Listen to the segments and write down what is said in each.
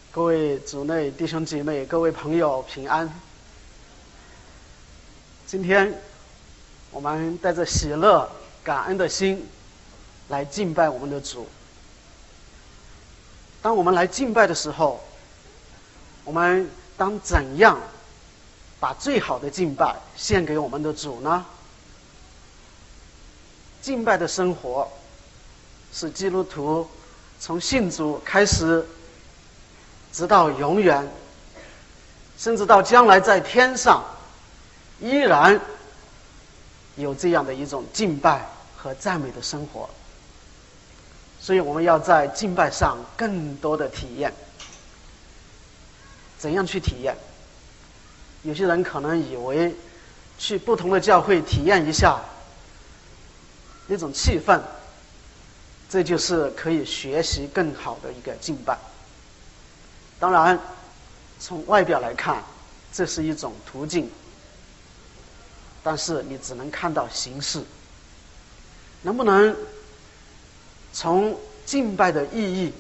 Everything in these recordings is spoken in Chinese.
各位主内弟兄姐妹，各位朋友平安。今天我们带着喜乐、感恩的心来敬拜我们的主。当我们来敬拜的时候，我们当怎样把最好的敬拜献给我们的主呢？敬拜的生活是基督徒从信主开始直到永远，甚至到将来在天上依然有这样的一种敬拜和赞美的生活。所以我们要在敬拜上更多的体验。怎样去体验？有些人可能以为去不同的教会体验一下那种气氛，这就是可以学习更好的一个敬拜。当然从外表来看这是一种途径，但是你只能看到形式。能不能从敬拜的意义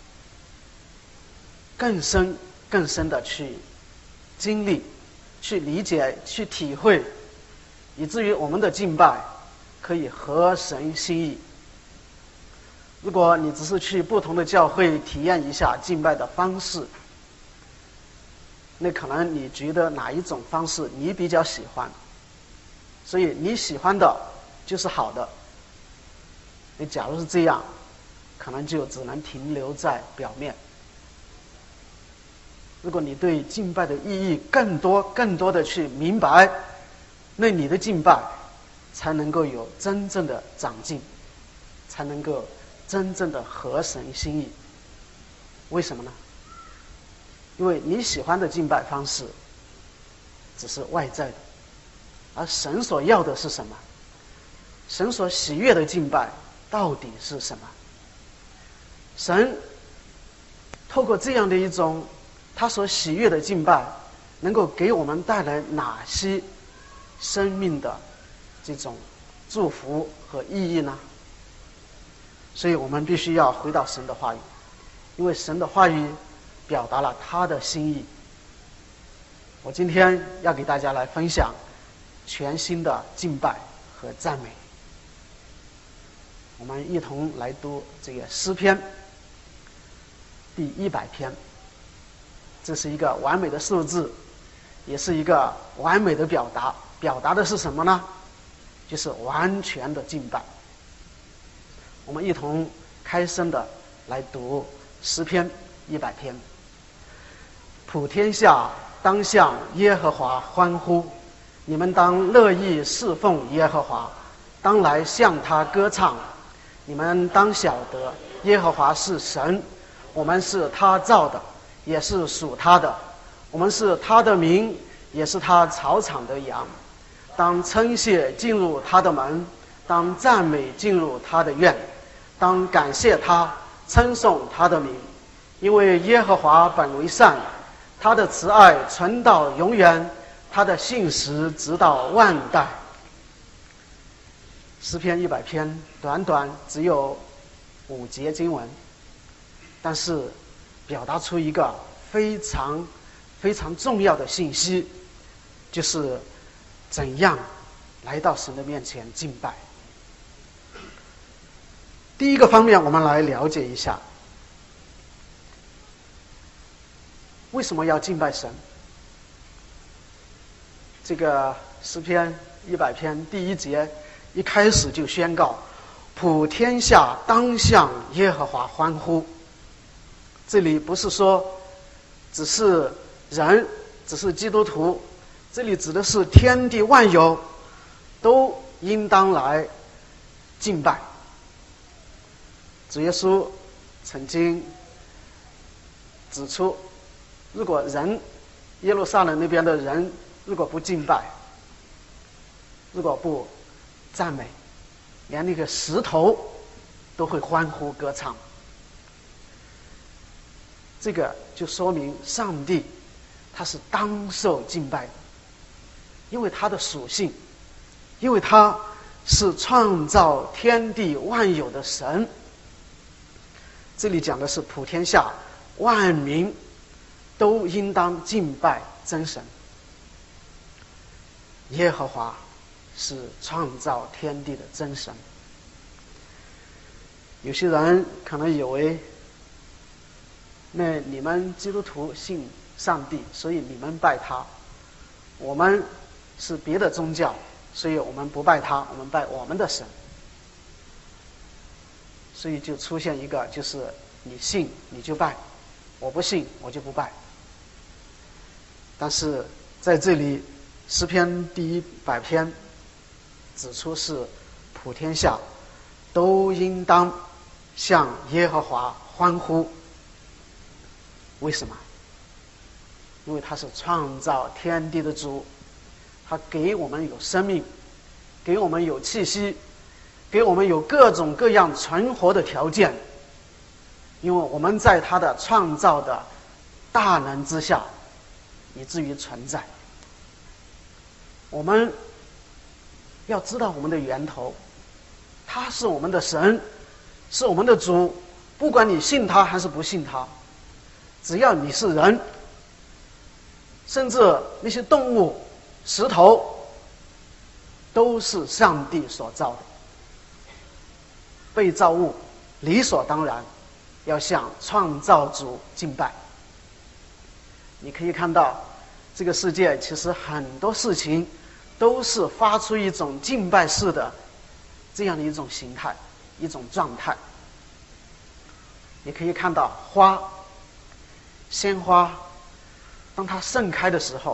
更深的去经历、去理解、去体会，以至于我们的敬拜可以合神心意。如果你只是去不同的教会体验一下敬拜的方式，那可能你觉得哪一种方式你比较喜欢，所以你喜欢的就是好的。你假如是这样，可能就只能停留在表面。如果你对敬拜的意义更多的去明白，那你的敬拜才能够有真正的长进，才能够真正的合神心意。为什么呢？因为你喜欢的敬拜方式只是外在的，而神所要的是什么？神所喜悦的敬拜到底是什么？神透过这样的一种他所喜悦的敬拜，能够给我们带来哪些生命的这种祝福和意义呢？所以我们必须要回到神的话语，因为神的话语表达了他的心意。我今天要给大家来分享全新的敬拜和赞美。我们一同来读这个诗篇第100篇。这是一个完美的数字，也是一个完美的表达。表达的是什么呢？就是完全的敬拜。我们一同开声的来读诗篇100篇。普天下当向耶和华欢呼，你们当乐意侍奉耶和华，当来向他歌唱。你们当晓得耶和华是神，我们是他造的，也是属他的，我们是他的民，也是他草场的羊。当称谢进入他的门，当赞美进入他的院，当感谢他，称颂他的名。因为耶和华本为善，他的慈爱存到永远，他的信实直到万代。诗篇100篇短短只有5节经文，但是表达出一个非常重要的信息，就是怎样来到神的面前敬拜。第一个方面，我们来了解一下为什么要敬拜神。这个诗篇100篇第1节一开始就宣告，普天下当向耶和华欢呼。这里不是说只是人，只是基督徒，这里指的是天地万有都应当来敬拜。主耶稣曾经指出，如果耶路撒冷那边的人如果不敬拜，如果不赞美，连那个石头都会欢呼歌唱。这个就说明上帝他是当受敬拜的，因为他的属性，因为他是创造天地万有的神。这里讲的是普天下万民都应当敬拜真神。耶和华是创造天地的真神。有些人可能以为，那你们基督徒信上帝，所以你们拜他，我们是别的宗教，所以我们不拜他，我们拜我们的神。所以就出现一个，就是你信你就拜，我不信我就不拜。但是在这里诗篇第100篇指出，是普天下都应当向耶和华欢呼。为什么？因为他是创造天地的主，他给我们有生命，给我们有气息，给我们有各种各样存活的条件。因为我们在他的创造的大能之下，以至于存在。我们要知道我们的源头，他是我们的神，是我们的主。不管你信他还是不信他，只要你是人，甚至那些动物、石头，都是上帝所造的。被造物理所当然要向创造主敬拜。你可以看到，这个世界其实很多事情都是发出一种敬拜式的这样的一种形态、一种状态。你可以看到花、鲜花，当它盛开的时候，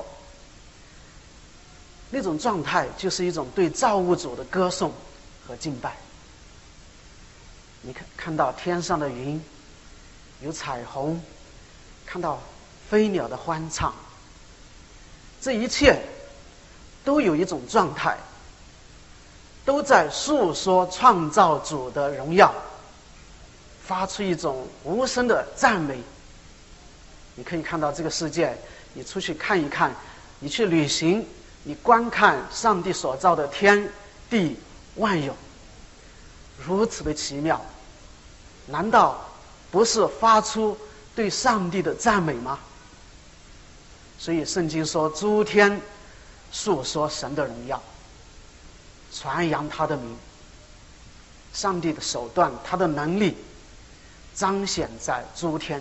那种状态就是一种对造物主的歌颂和敬拜。你看到天上的云，有彩虹，看到飞鸟的欢唱，这一切都有一种状态，都在诉说创造主的荣耀，发出一种无声的赞美。你可以看到这个世界，你出去看一看，你去旅行，你观看上帝所造的天地万有，如此的奇妙，难道不是发出对上帝的赞美吗？所以圣经说，诸天述说神的荣耀，传扬他的名。上帝的手段，他的能力彰显在诸天。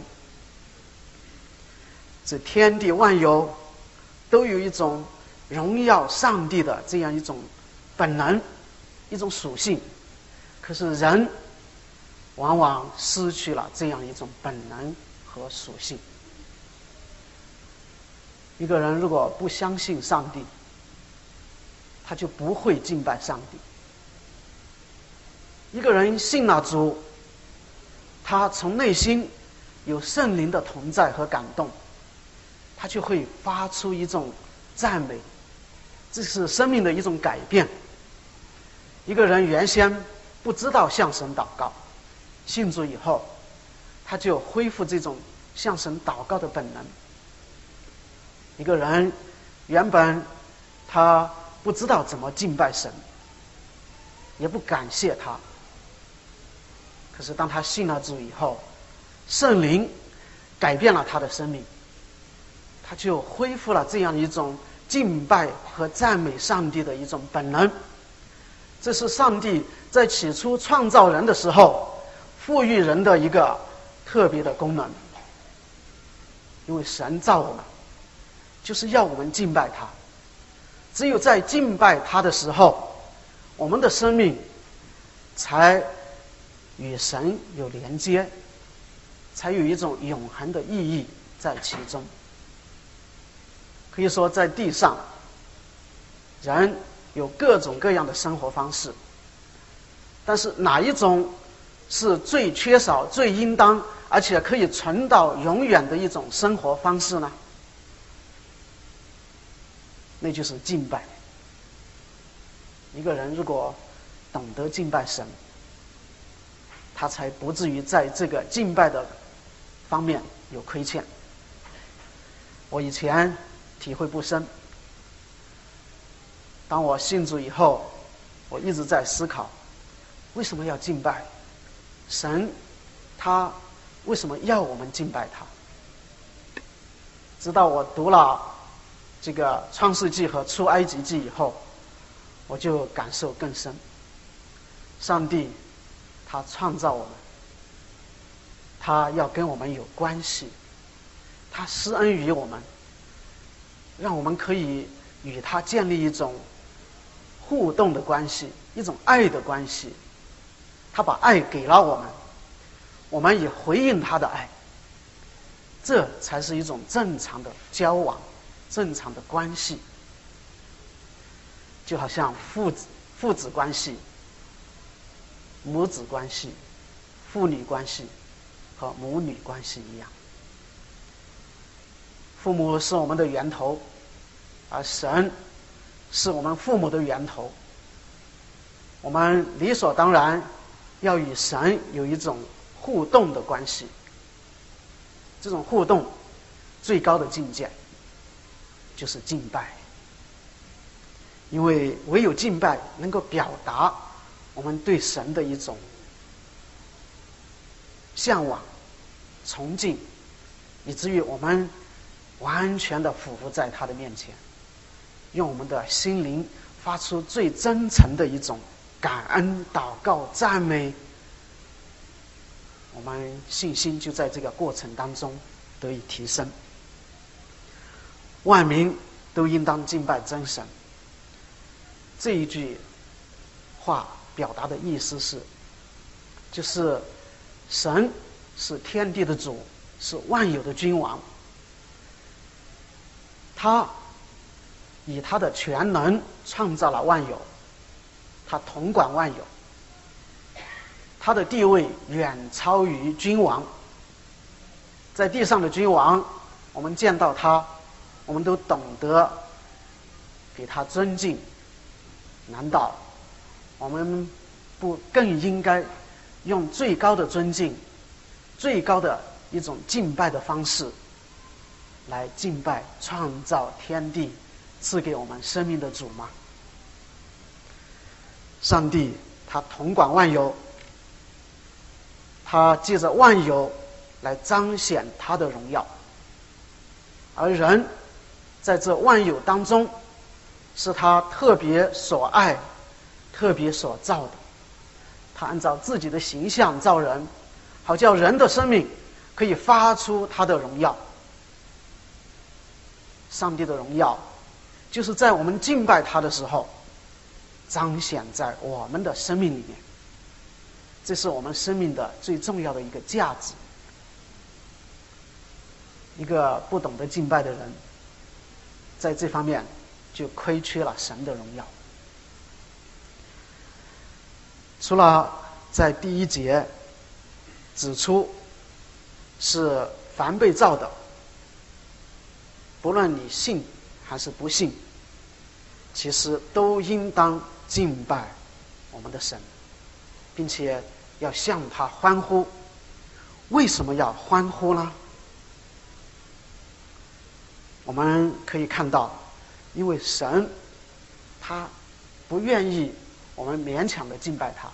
这天地万有都有一种荣耀上帝的这样一种本能，一种属性。可是人往往失去了这样一种本能和属性。一个人如果不相信上帝，他就不会敬拜上帝。一个人信了主，他从内心有圣灵的同在和感动，他就会发出一种赞美，这是生命的一种改变。一个人原先不知道向神祷告，信主以后，他就恢复这种向神祷告的本能。一个人原本他不知道怎么敬拜神，也不感谢他，可是当他信了主以后，圣灵改变了他的生命，他就恢复了这样一种敬拜和赞美上帝的一种本能。这是上帝在起初创造人的时候赋予人的一个特别的功能。因为神造我们就是要我们敬拜他，只有在敬拜他的时候，我们的生命才与神有连接，才有一种永恒的意义在其中。可以说在地上人有各种各样的生活方式，但是哪一种是最缺少、最应当而且可以存到永远的一种生活方式呢？那就是敬拜。一个人如果懂得敬拜神，他才不至于在这个敬拜的方面有亏欠。我以前体会不深，当我信主以后，我一直在思考，为什么要敬拜神？他为什么要我们敬拜他？ 直到我读了这个创世纪和出埃及记以后，我就感受更深。上帝他创造我们，他要跟我们有关系，他施恩于我们，让我们可以与他建立一种互动的关系，一种爱的关系。他把爱给了我们，我们也回应他的爱，这才是一种正常的交往，正常的关系。就好像父子关系、母子关系、父女关系和母女关系一样。父母是我们的源头，而神是我们父母的源头。我们理所当然要与神有一种互动的关系。这种互动最高的境界就是敬拜，因为唯有敬拜能够表达我们对神的一种向往、崇敬，以至于我们完全的俯伏在他的面前，用我们的心灵发出最真诚的一种感恩、祷告、赞美。我们信心就在这个过程当中得以提升。万民都应当敬拜真神，这一句话表达的意思是，就是神是天地的主，是万有的君王，他以他的全能创造了万有，他统管万有，他的地位远超于君王。在地上的君王，我们见到他，我们都懂得给他尊敬，难道我们不更应该用最高的尊敬、最高的一种敬拜的方式来敬拜创造天地、赐给我们生命的主吗？上帝他统管万有，他借着万有来彰显他的荣耀，而人在这万有当中是他特别所爱、特别所造的。他按照自己的形象造人，好叫人的生命可以发出他的荣耀。上帝的荣耀就是在我们敬拜他的时候彰显在我们的生命里面，这是我们生命的最重要的一个价值。一个不懂得敬拜的人，在这方面就亏缺了神的荣耀。除了在第一节指出是凡被造的，不论你信还是不信，其实都应当敬拜我们的神，并且要向他欢呼。为什么要欢呼呢？我们可以看到，因为神他不愿意我们勉强的敬拜他，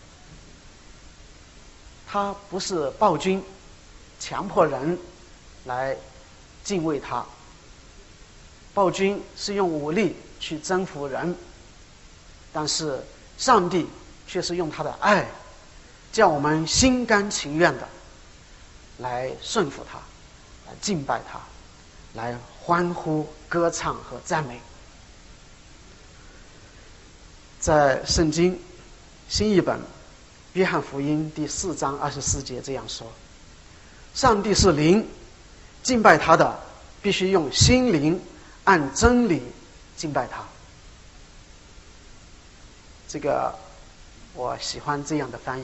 他不是暴君，强迫人来敬畏他。暴君是用武力去征服人，但是上帝却是用他的爱，叫我们心甘情愿的来顺服他，来敬拜他，来欢呼、歌唱和赞美。在圣经新译本约翰福音第4章24节这样说：上帝是灵，敬拜他的必须用心灵按真理敬拜他。这个我喜欢这样的翻译，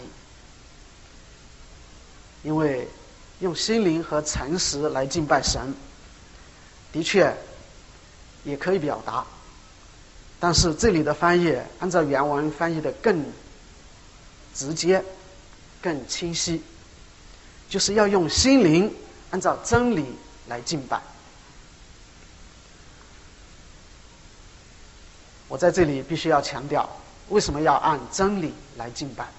因为用心灵和诚实来敬拜神的确也可以表达，但是这里的翻译按照原文翻译的更直接、更清晰，就是要用心灵按照真理来敬拜。我在这里必须要强调，为什么要按真理来敬拜？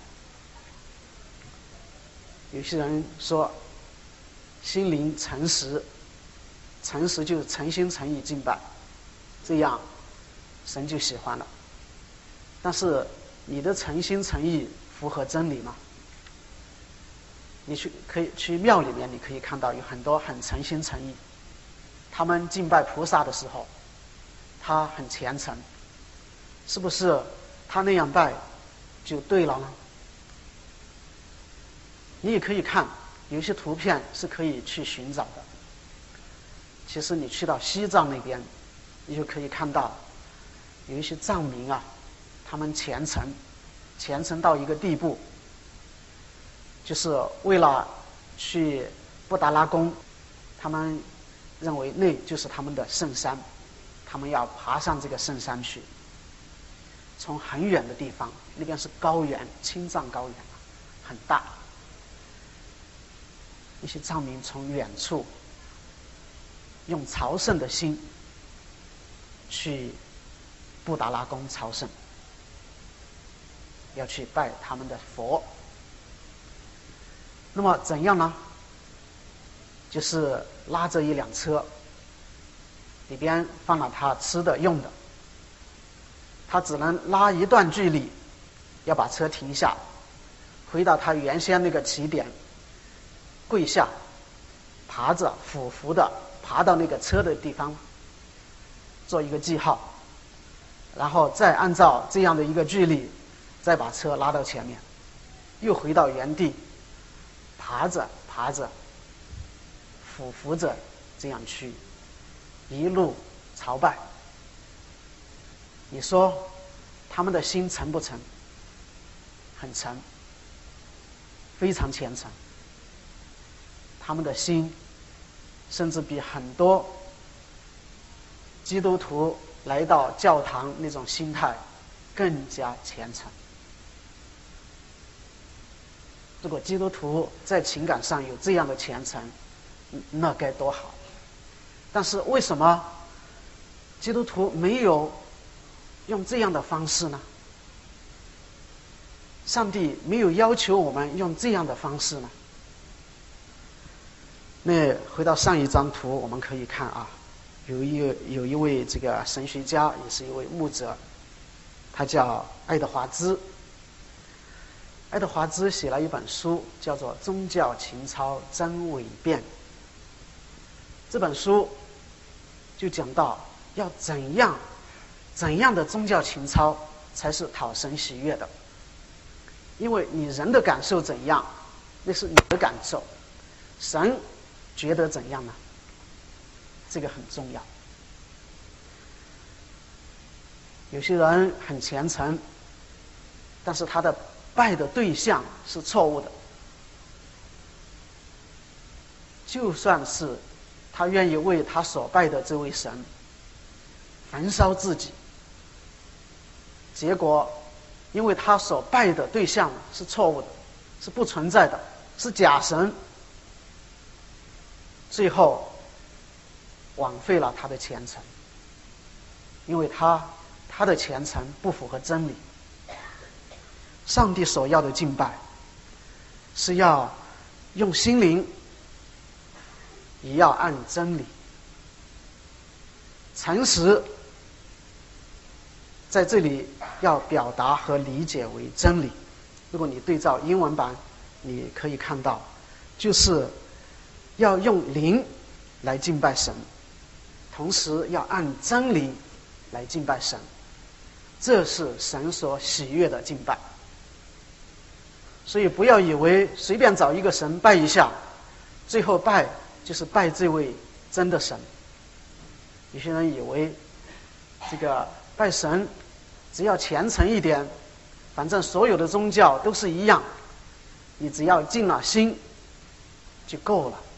有些人说心灵诚实， 诚实就是诚心诚意敬拜，这样神就喜欢了。但是你的诚心诚意符合真理吗？你可以去庙里面，你可以看到有很多很诚心诚意，他们敬拜菩萨的时候，他很虔诚，是不是他那样拜就对了呢？你也可以看，有一些图片是可以去寻找的。其实你去到西藏那边，你就可以看到有一些藏民啊，他们虔诚到一个地步，就是为了去布达拉宫，他们认为那就是他们的圣山，他们要爬上这个圣山去，从很远的地方，那边是高原，青藏高原很大，一些藏民从远处用朝圣的心去布达拉宫朝圣，要去拜他们的佛。那么怎样呢？就是拉着一辆车，里边放了他吃的用的，他只能拉一段距离，要把车停下，回到他原先那个起点，跪下，爬着俯伏的爬到那个车的地方，做一个记号，然后再按照这样的一个距离，再把车拉到前面，又回到原地，爬着俯伏着，这样去一路朝拜。你说他们的心诚不诚？很诚，非常虔诚。他们的心甚至比很多基督徒来到教堂那种心态更加虔诚。如果基督徒在情感上有这样的虔诚，那该多好。但是为什么基督徒没有用这样的方式呢？上帝没有要求我们用这样的方式呢？那回到上一张图，我们可以看啊，有一位这个神学家，也是一位牧者，他叫爱德华兹。爱德华兹写了一本书，叫做《宗教情操真伪辩》。这本书就讲到要怎样的宗教情操才是讨神喜悦的。因为你人的感受怎样，那是你的感受，神觉得怎样呢？这个很重要。有些人很虔诚，但是他的拜的对象是错误的。就算是他愿意为他所拜的这位神焚烧自己，结果因为他所拜的对象是错误的，是不存在的，是假神，最后枉费了他的虔诚，因为他的虔诚不符合真理。上帝所要的敬拜是要用心灵，也要按真理。诚实在这里要表达和理解为真理。如果你对照英文版，你可以看到，就是要用灵来敬拜神，同时要按真理来敬拜神，这是神所喜悦的敬拜。所以不要以为随便找一个神拜一下，最后拜就是拜这位真的神。有些人以为这个拜神只要虔诚一点，反正所有的宗教都是一样，你只要尽了心就够了。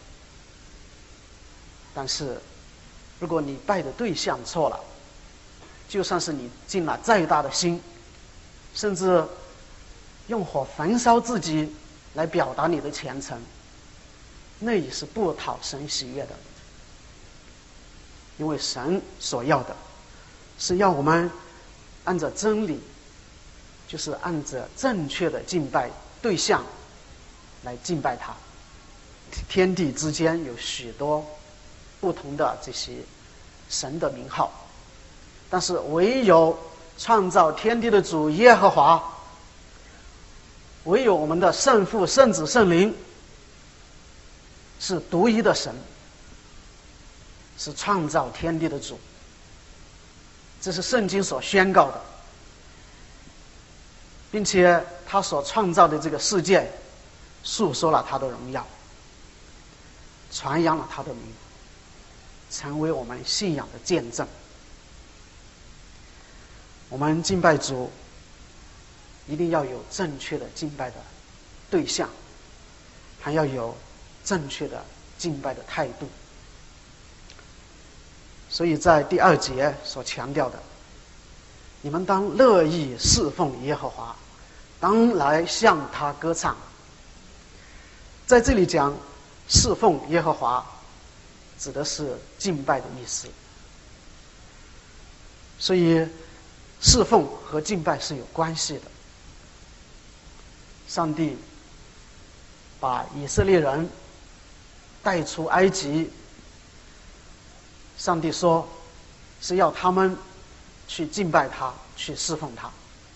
但是如果你拜的对象错了，就算是你尽了再大的心，甚至用火焚烧自己来表达你的虔诚，那也是不讨神喜悦的。因为神所要的是要我们按照真理，就是按照正确的敬拜对象来敬拜他。天地之间有许多不同的这些神的名号，但是唯有创造天地的主耶和华，唯有我们的圣父、圣子、圣灵是独一的神，是创造天地的主。这是圣经所宣告的，并且他所创造的这个世界述说了他的荣耀，传扬了他的名，成为我们信仰的见证。我们敬拜主一定要有正确的敬拜的对象，还要有正确的敬拜的态度。所以在第2节所强调的，你们当乐意侍奉耶和华，当来向他歌唱。在这里讲侍奉耶和华，指的是敬拜的意思。所以侍奉和敬拜是有关系的。上帝把以色列人带出埃及，上帝说是要他们去敬拜他，去侍奉他。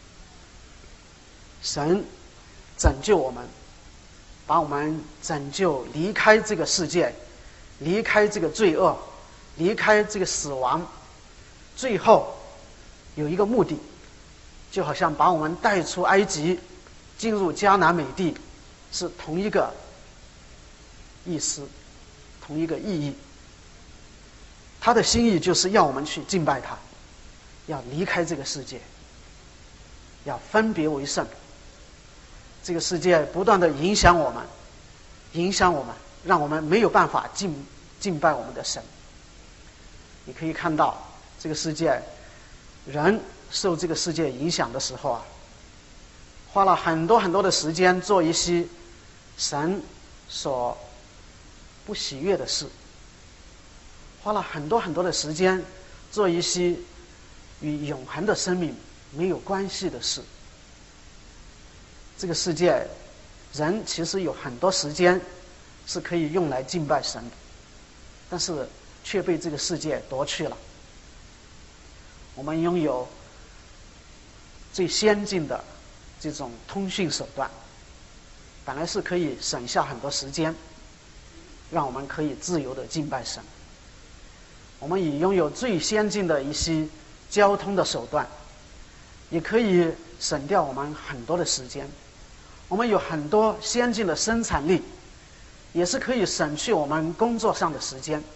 神拯救我们，把我们拯救离开这个世界，离开这个罪恶，离开这个死亡，最后有一个目的，就好像把我们带出埃及进入迦南美地，是同一个意思，同一个意义。他的心意就是要我们去敬拜他，要离开这个世界，要分别为圣。这个世界不断的影响我们，让我们没有办法敬拜我们的神。你可以看到这个世界，人受这个世界影响的时候啊，花了很多很多的时间做一些神所不喜悦的事，花了很多很多的时间做一些与永恒的生命没有关系的事。这个世界人其实有很多时间是可以用来敬拜神的，但是却被这个世界夺去了。我们拥有最先进的这种通讯手段，本来是可以省下很多时间，让我们可以自由的敬拜神。我们也拥有最先进的一些交通的手段，也可以省掉我们很多的时间。我们有很多先进的生产力，也是可以省去我们工作上的时间，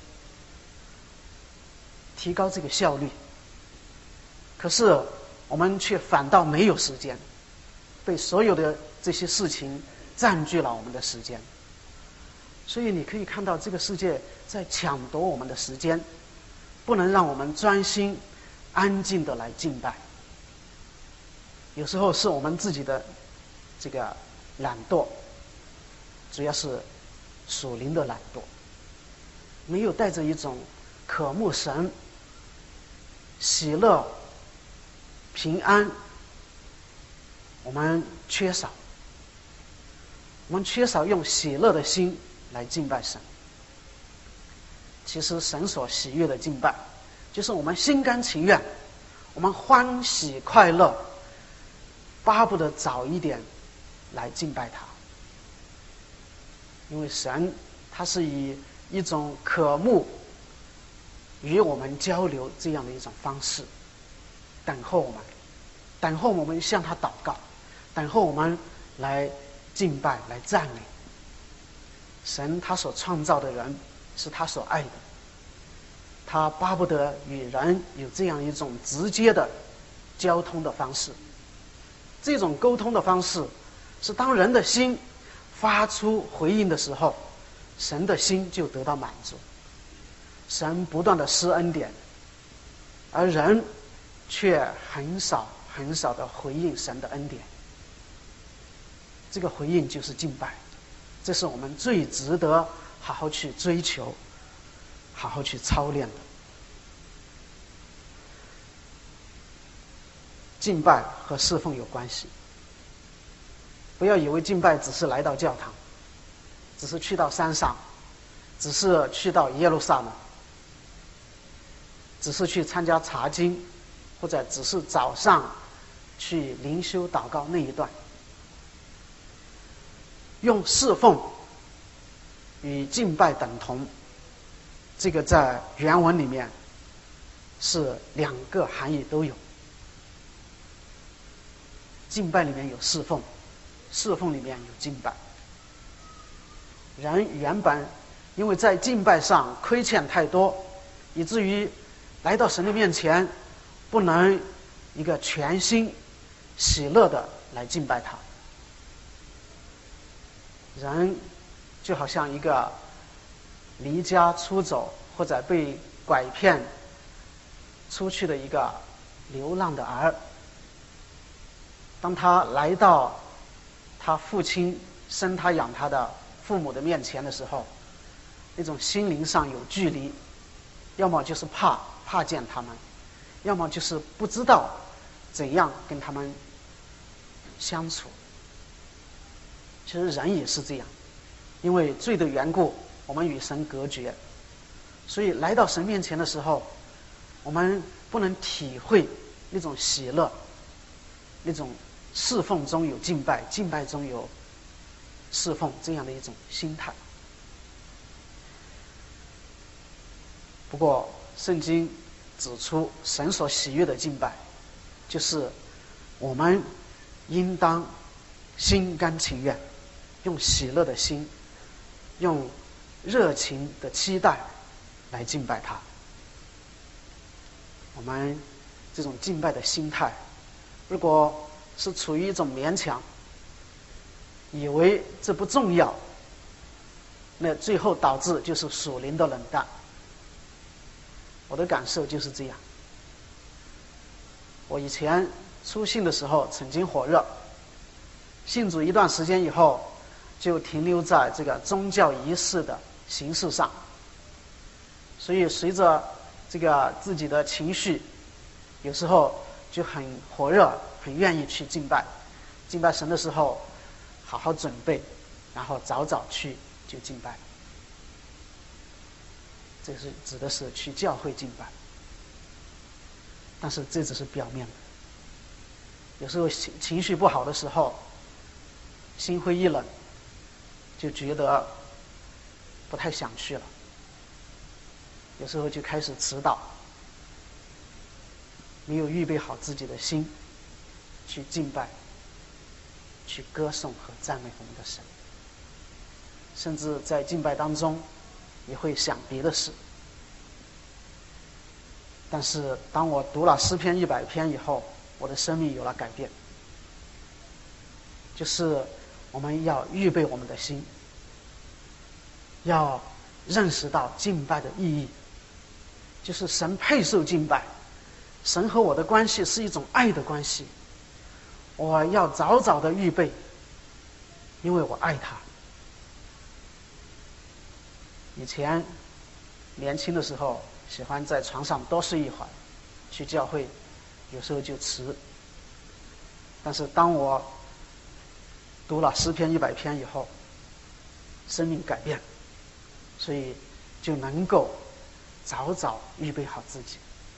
提高这个效率。可是我们却反倒没有时间，被所有的这些事情占据了我们的时间。所以你可以看到这个世界在抢夺我们的时间，不能让我们专心安静的来敬拜。有时候是我们自己的这个懒惰，主要是属灵的懒惰，没有带着一种渴慕神、喜乐、平安，我们缺少用喜乐的心来敬拜神。其实神所喜悦的敬拜，就是我们心甘情愿，我们欢喜快乐，巴不得早一点来敬拜他。因为神他是以一种渴慕与我们交流这样的一种方式等候我们向他祷告，等候我们来敬拜，来赞美神。他所创造的人是他所爱的，他巴不得与人有这样一种直接的交通的方式。这种沟通的方式是当人的心发出回应的时候，神的心就得到满足，神不断的施恩典，而人却很少的回应神的恩典。这个回应就是敬拜，这是我们最值得好好去追求、好好去操练的。敬拜和侍奉有关系，不要以为敬拜只是来到教堂，只是去到山上，只是去到耶路撒冷， 只是去参加查经，或者只是早上去灵修祷告那一段，用侍奉与敬拜等同，这个在原文里面是两个含义都有。敬拜里面有侍奉，侍奉里面有敬拜。人原本因为在敬拜上亏欠太多，以至于来到神的面前不能一个全心喜乐的来敬拜他。人就好像一个离家出走或者被拐骗出去的一个流浪的儿，当他来到他父亲生他养他的父母的面前的时候，那种心灵上有距离，要么就是怕见他们，要么就是不知道怎样跟他们相处。其实人也是这样，因为罪的缘故，我们与神隔绝，所以来到神面前的时候，我们不能体会那种喜乐，那种侍奉中有敬拜，敬拜中有侍奉这样的一种心态。不过圣经指出，神所喜悦的敬拜就是我们应当心甘情愿，用喜乐的心，用热情的期待来敬拜他。我们这种敬拜的心态，如果是处于一种勉强，以为这不重要，那最后导致就是属灵的冷淡。我的感受就是这样。我以前初信的时候曾经火热，信主一段时间以后，就停留在这个宗教仪式的形式上，所以随着这个自己的情绪，有时候就很火热，很愿意去敬拜。敬拜神的时候，好好准备，然后早早去就敬拜。这是指的是去教会敬拜，但是这只是表面的。有时候情绪不好的时候，心灰意冷，就觉得不太想去了。有时候就开始迟祷，没有预备好自己的心去敬拜，去歌颂和赞美我们的神，甚至在敬拜当中也会想别的事。但是当我读了诗篇100篇以后，我的生命有了改变，就是我们要预备我们的心，要认识到敬拜的意义，就是神配受敬拜，神和我的关系是一种爱的关系，我要早早的预备，因为我爱他。以前年轻的时候喜欢在床上多睡一会儿，去教会有时候就迟。但是当我读了诗篇100篇以后，生命改变，所以就能够早早预备好自己。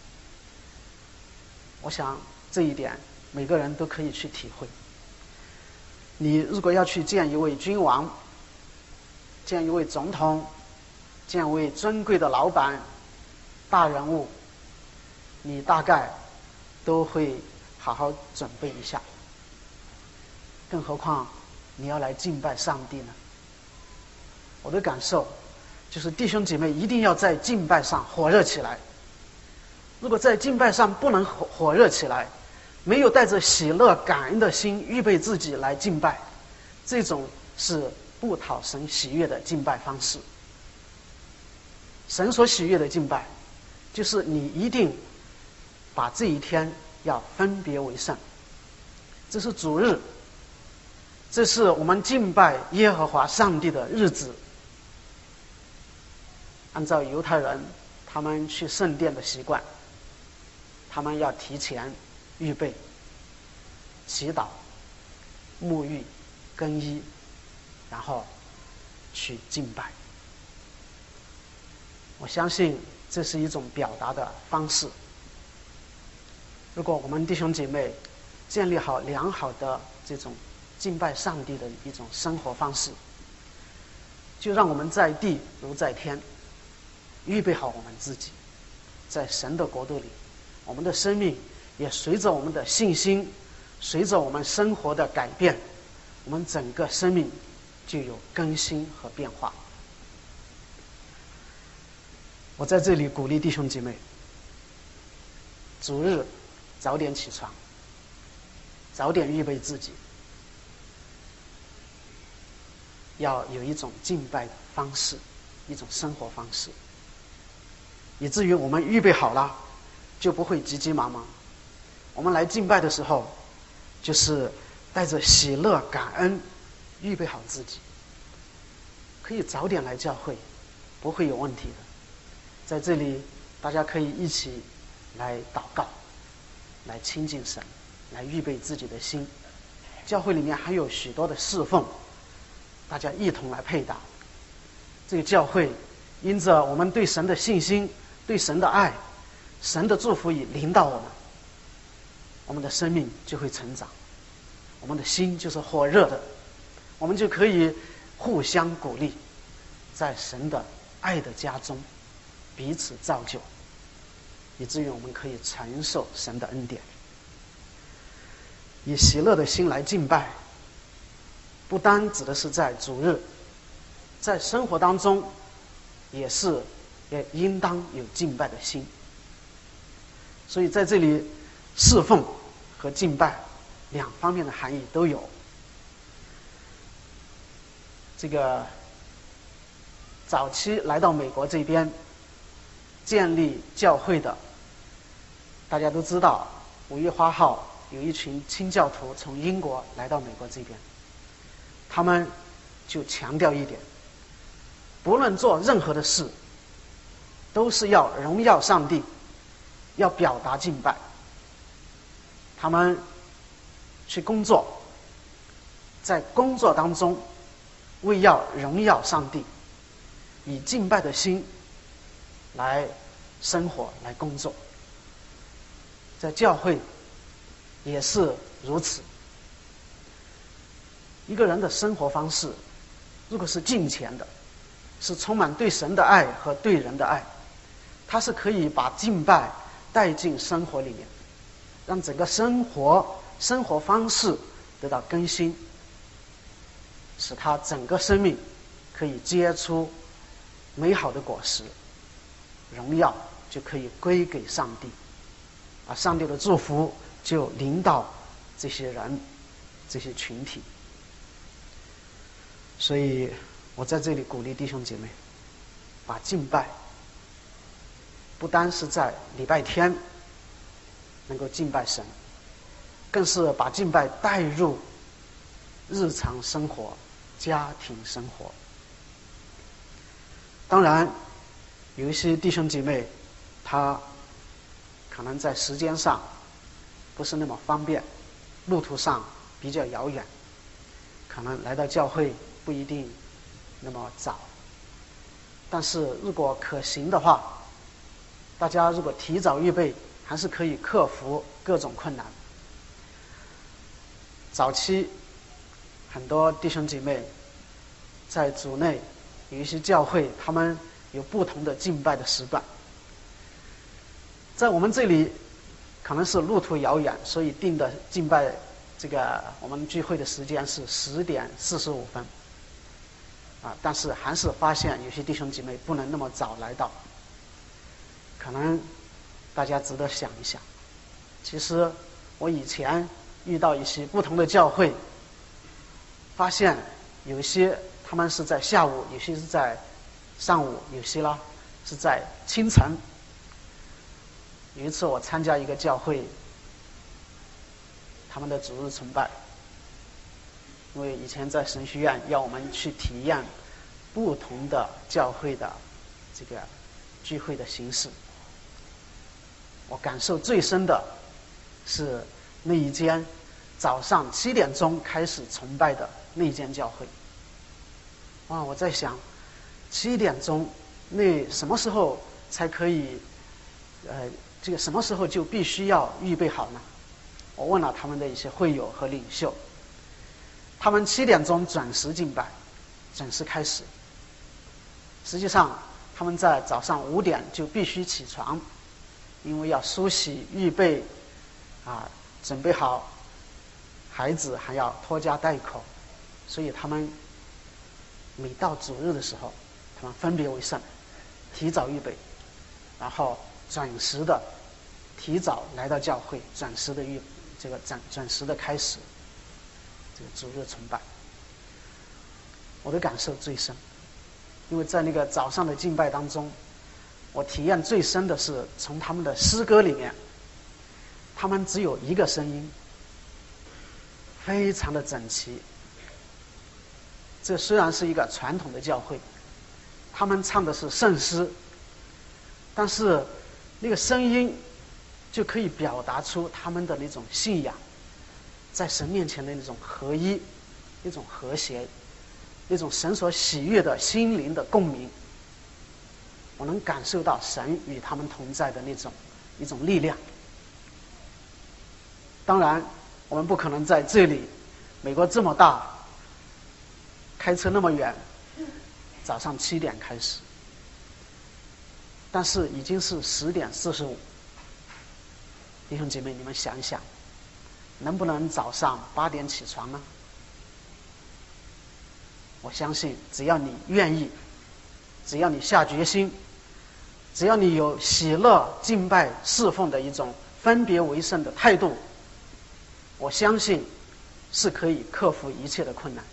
我想这一点每个人都可以去体会。你如果要去见一位君王，见一位总统，见一位尊贵的老板、大人物，你大概都会好好准备一下，更何况你要来敬拜上帝呢？我的感受就是弟兄姐妹一定要在敬拜上火热起来。如果在敬拜上不能火热起来，没有带着喜乐感恩的心预备自己来敬拜，这种是不讨神喜悦的敬拜方式。神所喜悦的敬拜，就是你一定把这一天要分别为圣，这是主日，这是我们敬拜耶和华上帝的日子。按照犹太人他们去圣殿的习惯，他们要提前预备、祈祷、沐浴、更衣，然后去敬拜。我相信这是一种表达的方式。如果我们弟兄姐妹建立好良好的这种敬拜上帝的一种生活方式，就让我们在地如在天，预备好我们自己，在神的国度里，我们的生命也随着我们的信心，随着我们生活的改变，我们整个生命就有更新和变化。我在这里鼓励弟兄姐妹，主日早点起床，早点预备自己，要有一种敬拜的方式，一种生活方式，以至于我们预备好了，就不会急急忙忙。我们来敬拜的时候，就是带着喜乐、感恩，预备好自己，可以早点来教会，不会有问题的。在这里，大家可以一起来祷告，来亲近神，来预备自己的心。教会里面还有许多的侍奉，大家一同来配搭。这个教会因着我们对神的信心，对神的爱，神的祝福已临到我们，我们的生命就会成长，我们的心就是火热的，我们就可以互相鼓励，在神的爱的家中彼此造就，以至于我们可以承受神的恩典。以喜乐的心来敬拜，不单指的是在主日，在生活当中也应当有敬拜的心。所以在这里，侍奉和敬拜两方面的含义都有。这个早期来到美国这边建立教会的，大家都知道5月花号有一群清教徒从英国来到美国这边，他们就强调一点，不论做任何的事，都是要荣耀上帝，要表达敬拜。他们去工作，在工作当中为要荣耀上帝，以敬拜的心来生活，来工作。在教会也是如此。一个人的生活方式，如果是敬虔的，是充满对神的爱和对人的爱，他是可以把敬拜带进生活里面，让整个生活方式得到更新，使他整个生命可以结出美好的果实，荣耀就可以归给上帝，而上帝的祝福就临到这些人，这些群体。所以我在这里鼓励弟兄姐妹，把敬拜不单是在礼拜天能够敬拜神，更是把敬拜带入日常生活、家庭生活。当然有一些弟兄姐妹他可能在时间上不是那么方便，路途上比较遥远，可能来到教会不一定那么早，但是如果可行的话，大家如果提早预备，还是可以克服各种困难。早期很多弟兄姐妹在主内有一些教会，他们有不同的敬拜的时段。在我们这里可能是路途遥远，所以定的敬拜这个我们聚会的时间是10点45分但是还是发现有些弟兄姐妹不能那么早来到，可能大家值得想一想。其实我以前遇到一些不同的教会，发现有一些他们是在下午，有些是在上午，有些啦是在清晨。有一次我参加一个教会他们的主日崇拜，因为以前在神学院要我们去体验不同的教会的这个聚会的形式，我感受最深的是那一间早上7点钟开始崇拜的那一间教会。我在想7点钟，那什么时候才可以这个什么时候就必须要预备好呢？我问了他们的一些会友和领袖，他们7点钟准时敬拜，准时开始。实际上他们在早上5点就必须起床，因为要梳洗预备准备好孩子，还要拖家带口，所以他们每到主日的时候，他们分别为圣，提早预备，然后准时的提早来到教会，准时的开始这个主日崇拜。我的感受最深，因为在那个早上的敬拜当中，我体验最深的是从他们的诗歌里面，他们只有一个声音，非常的整齐。这虽然是一个传统的教会，他们唱的是圣诗，但是那个声音就可以表达出他们的那种信仰，在神面前的那种合一，那种和谐，那种神所喜悦的心灵的共鸣。我能感受到神与他们同在的那种一种力量。当然我们不可能在这里，美国这么大，开车那么远，早上7点开始，但是已经是10点45。弟兄姐妹，你们想一想，能不能早上8点起床呢？我相信只要你愿意，只要你下决心，只要你有喜乐敬拜侍奉的一种分别为圣的态度，我相信是可以克服一切的困难。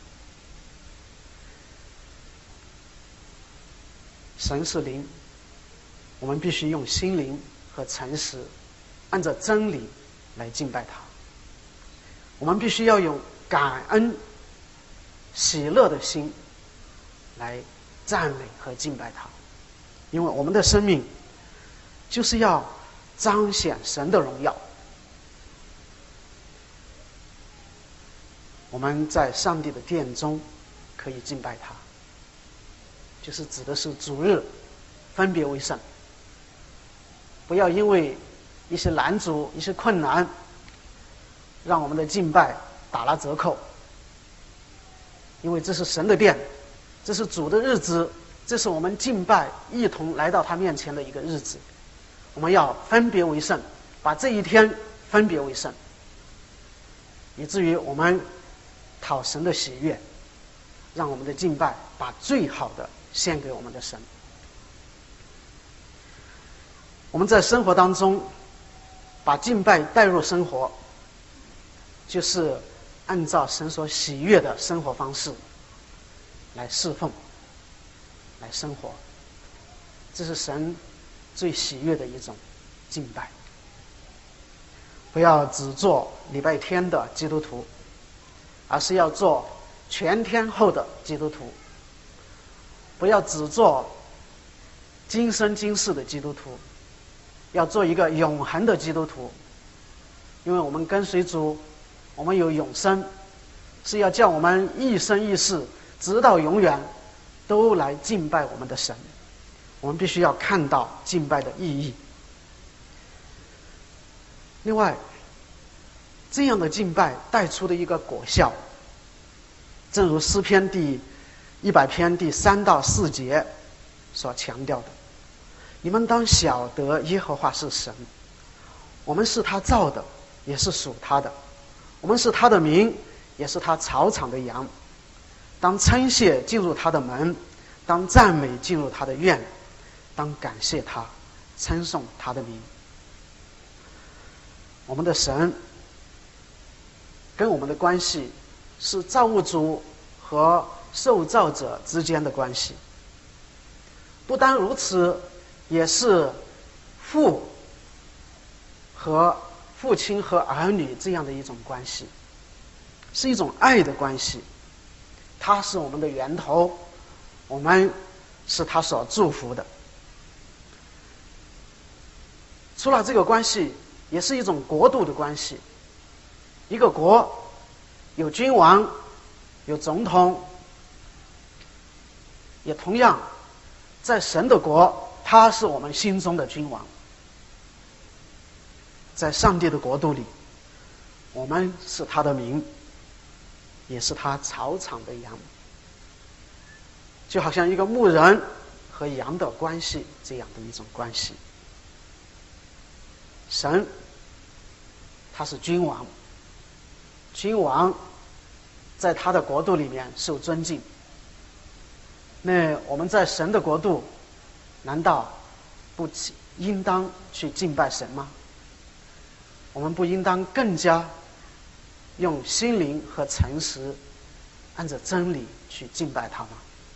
神是灵，我们必须用心灵和诚实，按照真理来敬拜他。我们必须要用感恩喜乐的心来赞美和敬拜他，因为我们的生命就是要彰显神的荣耀。我们在上帝的殿中可以敬拜他，就是指的是主日分别为圣。不要因为一些拦阻、一些困难，让我们的敬拜打了折扣。因为这是神的殿，这是主的日子，这是我们敬拜一同来到他面前的一个日子。我们要分别为圣，把这一天分别为圣，以至于我们讨神的喜悦，让我们的敬拜把最好的献给我们的神。我们在生活当中把敬拜带入生活，就是按照神所喜悦的生活方式来侍奉，来生活。这是神最喜悦的一种敬拜。不要只做礼拜天的基督徒，而是要做全天候的基督徒。不要只做今生今世的基督徒，要做一个永恒的基督徒。因为我们跟随主，我们有永生，是要叫我们一生一世直到永远都来敬拜我们的神。我们必须要看到敬拜的意义。另外，这样的敬拜带出的一个果效，正如诗篇第100篇第3到4节所强调的：你们当晓得耶和华是神，我们是他造的，也是属他的，我们是他的民，也是他草场的羊。当称谢进入他的门，当赞美进入他的院，当感谢他，称颂他的名。我们的神跟我们的关系是造物主和受造者之间的关系。不单如此，也是父亲和儿女这样的一种关系，是一种爱的关系。他是我们的源头，我们是他所祝福的。除了这个关系，也是一种国度的关系。一个国有君王，有总统，也同样在神的国他是我们心中的君王。在上帝的国度里，我们是他的民，也是他草场的羊，就好像一个牧人和羊的关系这样的一种关系。神他是君王，君王在他的国度里面受尊敬。那我们在神的国度，难道不应当去敬拜神吗？我们不应当更加用心灵和诚实，按着真理去敬拜他吗？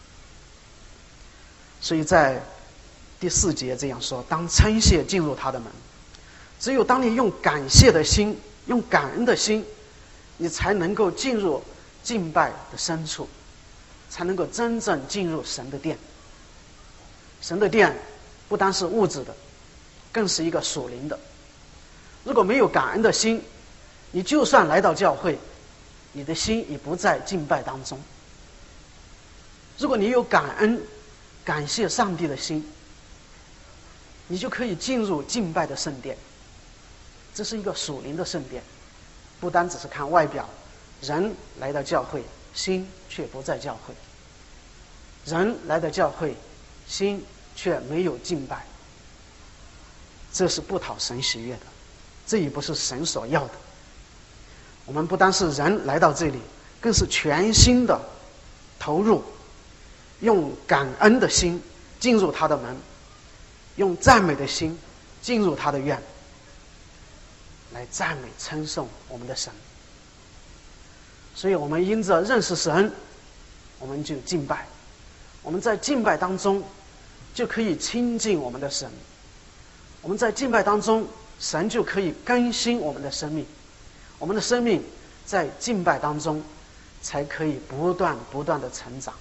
所以在第4节这样说：当称谢进入他的门。只有当你用感谢的心，用感恩的心，你才能够进入敬拜的深处，才能够真正进入神的殿。神的殿不单是物质的，更是一个属灵的。如果没有感恩的心，你就算来到教会，你的心也不在敬拜当中。如果你有感恩、感谢上帝的心，你就可以进入敬拜的圣殿。这是一个属灵的圣殿，不单只是看外表，人来到教会，心却不在教会；人来到教会，心却没有敬拜，这是不讨神喜悦的，这也不是神所要的。我们不单是人来到这里，更是全心的投入，用感恩的心进入他的门，用赞美的心进入他的院，来赞美称颂我们的神。所以我们因着认识神，我们就敬拜，我们在敬拜当中就可以亲近我们的神，我们在敬拜当中，神就可以更新我们的生命，我们的生命在敬拜当中才可以不断的成长。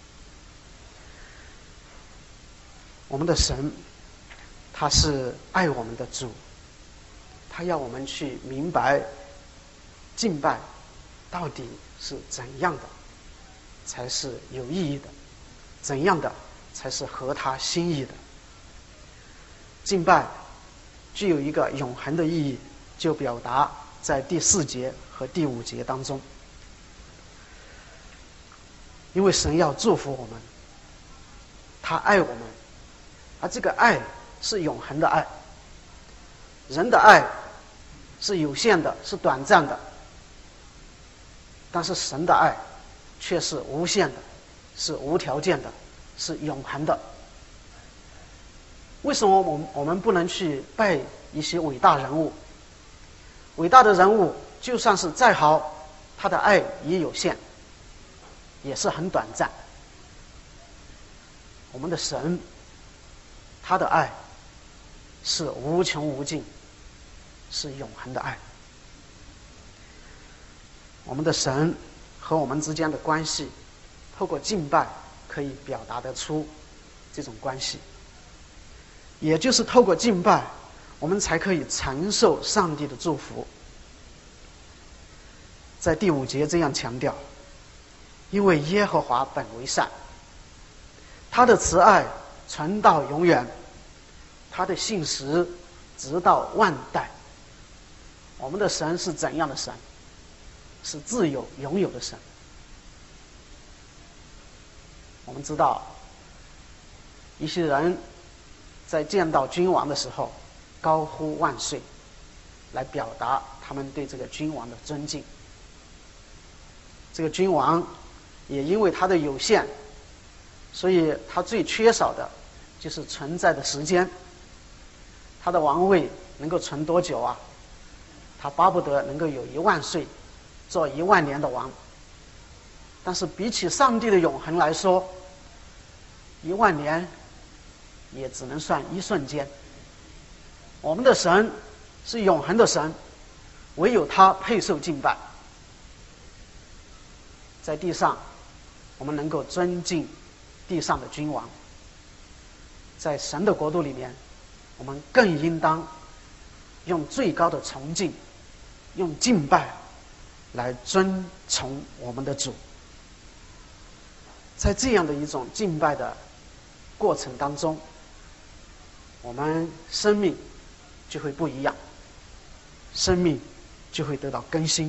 我们的神他是爱我们的主，他要我们去明白敬拜到底是怎样的才是有意义的，怎样的才是合他心意的。敬拜具有一个永恒的意义，就表达在第4节和第5节当中。因为神要祝福我们，他爱我们，而这个爱是永恒的爱。人的爱是有限的，是短暂的，但是神的爱却是无限的，是无条件的，是永恒的。为什么我们不能去拜一些伟大人物？伟大的人物就算是再好，他的爱也有限，也是很短暂。我们的神，他的爱是无穷无尽，是永恒的爱。我们的神和我们之间的关系，透过敬拜可以表达得出这种关系。也就是透过敬拜，我们才可以承受上帝的祝福。在第5节这样强调：因为耶和华本为善，他的慈爱存到永远，他的信实直到万代。我们的神是怎样的神？是自有永有的神。我们知道一些人在见到君王的时候高呼万岁，来表达他们对这个君王的尊敬。这个君王也因为他的有限，所以他最缺少的就是存在的时间。他的王位能够存多久啊？他巴不得能够有10000岁，做10000年的王。但是比起上帝的永恒来说，10000年也只能算一瞬间。我们的神是永恒的神，唯有他配受敬拜。在地上我们能够尊敬地上的君王，在神的国度里面，我们更应当用最高的崇敬，用敬拜来尊崇我们的主。在这样的一种敬拜的过程当中， 我们生命就会不一样，生命就会得到更新。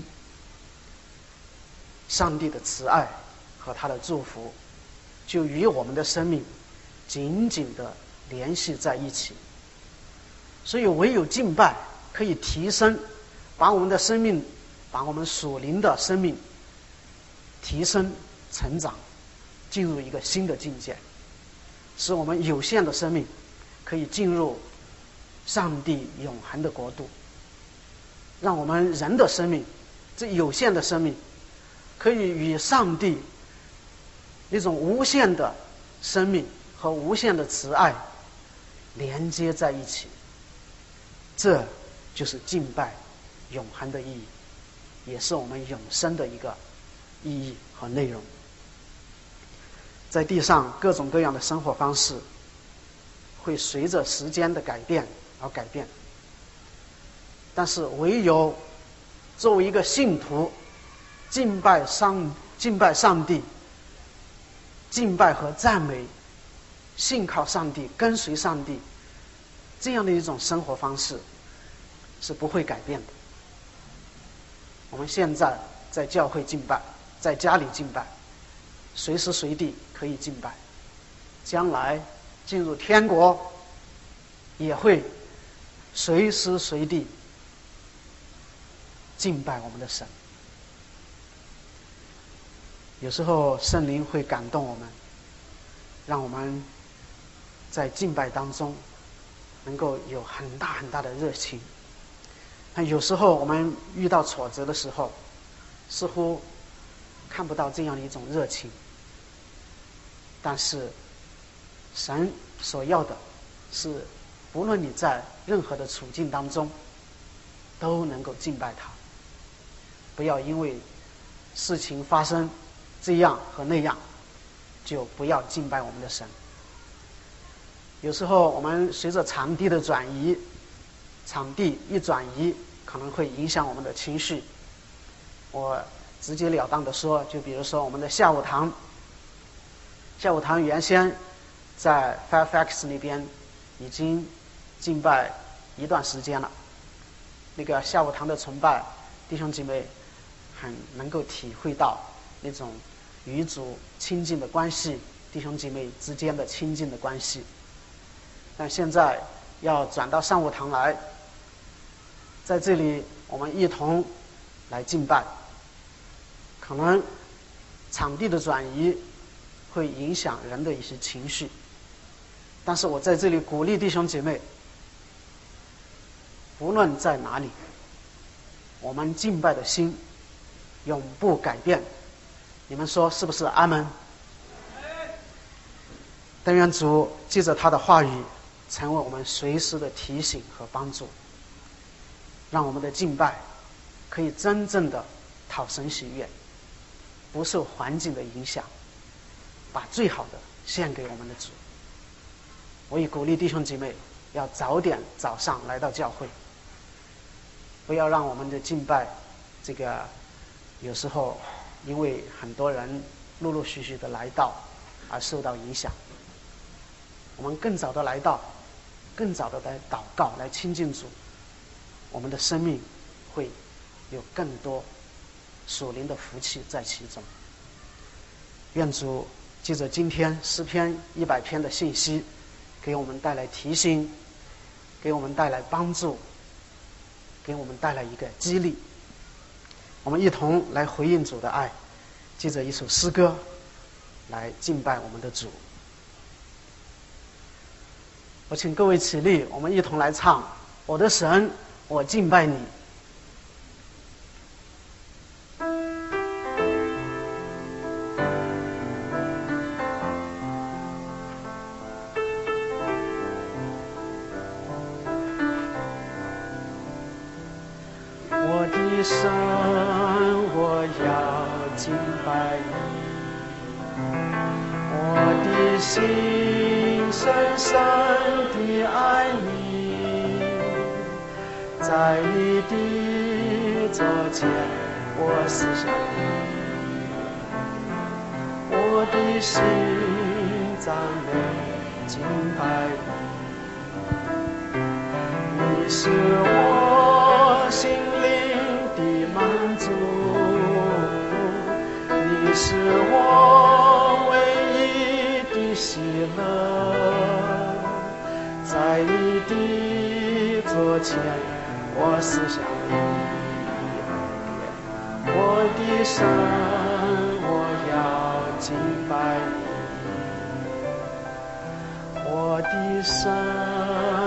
上帝的慈爱和他的祝福就与我们的生命紧紧地联系在一起。所以唯有敬拜可以提升，把我们的生命，把我们属灵的生命提升成长，进入一个新的境界，使我们有限的生命可以进入上帝永恒的国度，让我们人的生命，这有限的生命可以与上帝那种无限的生命和无限的慈爱连接在一起。这就是敬拜永恒的意义，也是我们永生的一个意义和内容。在地上各种各样的生活方式会随着时间的改变而改变，但是唯有作为一个信徒，敬拜上帝，敬拜和赞美，信靠上帝，跟随上帝，这样的一种生活方式是不会改变的。我们现在在教会敬拜，在家里敬拜，随时随地可以敬拜，将来进入天国也会随时随地敬拜我们的神。有时候圣灵会感动我们，让我们在敬拜当中能够有很大很大的热情。但有时候我们遇到挫折的时候，似乎看不到这样的一种热情。但是神所要的是，无论你在任何的处境当中都能够敬拜他，不要因为事情发生这样和那样就不要敬拜我们的神。有时候我们随着场地的转移，场地一转移可能会影响我们的情绪。我直截了当的说，就比如说我们的下午堂原先在 Fairfax 那边已经敬拜一段时间了，那个下午堂的崇拜，弟兄姐妹很能够体会到那种与主亲近的关系，弟兄姐妹之间的亲近的关系。但现在要转到上午堂来，在这里我们一同来敬拜，可能场地的转移会影响人的一些情绪，但是我在这里鼓励弟兄姐妹，无论在哪里，我们敬拜的心永不改变。你们说是不是？阿们。但愿主借着他的话语成为我们随时的提醒和帮助，让我们的敬拜可以真正的讨神喜悦，不受环境的影响，把最好的献给我们的主。我也鼓励弟兄姐妹要早上来到教会，不要让我们的敬拜这个有时候因为很多人陆陆续续的来到而受到影响。我们更早的来到，更早的来祷告，来亲近主，我们的生命会有更多属灵的福气在其中。愿主借着今天诗篇100篇的信息，给我们带来提醒，给我们带来帮助，给我们带来一个激励。我们一同来回应主的爱，借着一首诗歌来敬拜我们的主。我请各位起立，我们一同来唱《我的神，我敬拜你》。我的神，我要敬拜你，我的心深深地爱你，在你的座前我思想你，我的心赞美敬拜你。 你是我心灵的满足，你是我唯一的喜乐，在你的座前，我思想你恩典，我的神，我要敬拜你，我的神。